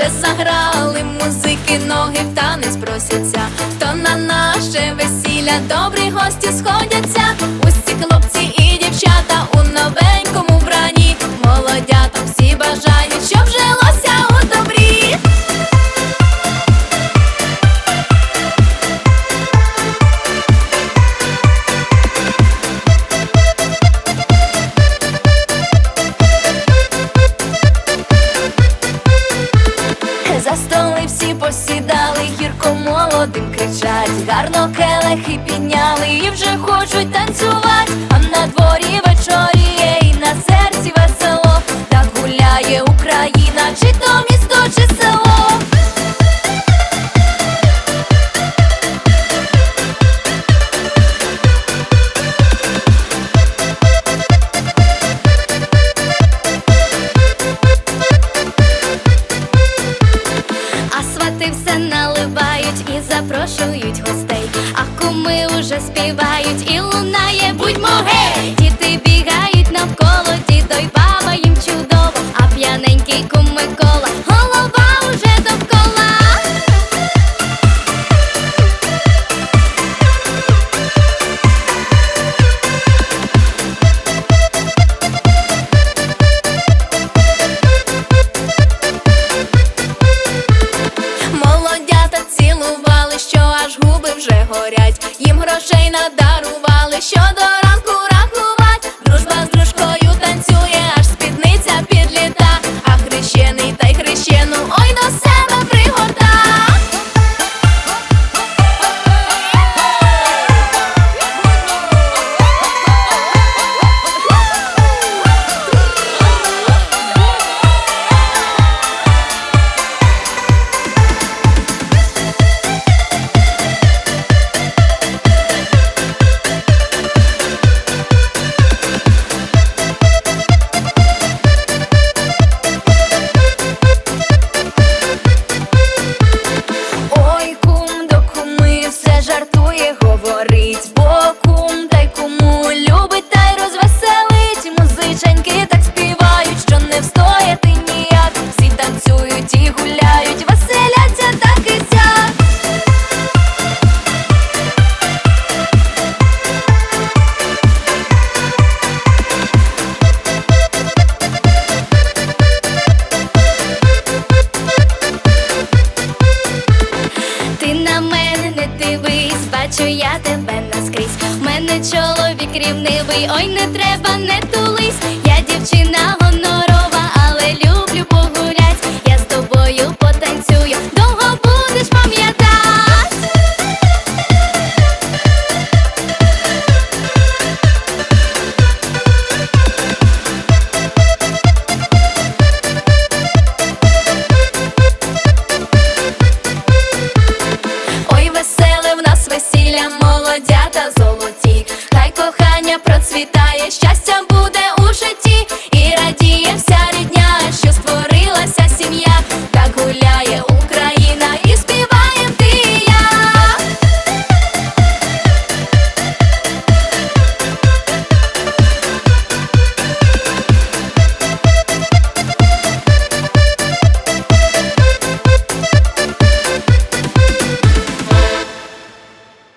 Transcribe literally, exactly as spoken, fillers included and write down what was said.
вже заграли музики, ноги в танець просяться. То на наше весілля добрі гості сходяться. Усі хлопці і дівчата у новенькому вбранні. Молодятам всі бажають, щоб жилося у добрі. За столи всі посідали, гірко молодим кричать. Гарно келихи підняли і вже хочуть танцювати. А на дворі вечоріє і на серці весело. Так гуляє Україна, чи то місто, чи село. Все наливають і запрошують гостей, а куми уже співають і лунає будьмо гей. Діти бігають навколо, дідо й баба їм чудово, а п'яненький кум Микола, голова уже довкола. Молодята цілували, що аж губи вже горять. Їм грошей надарували, що до ранку рахувать. Дружба з дружкою танцює, аж спідниця підліта. А хрещений та й хрещену ой до себе пригорта. Жартує, говорить, бо кум та й куму любить та й розвеселить. Музиченьки так співають, що не встояти ніяк. Всі танцюють і гуляють, веселяться так і сяк. Ти на мене не дивись, бачу я тебе наскрізь. В мене чоловік рівнивий, ой не треба, не тулись. Я дівчина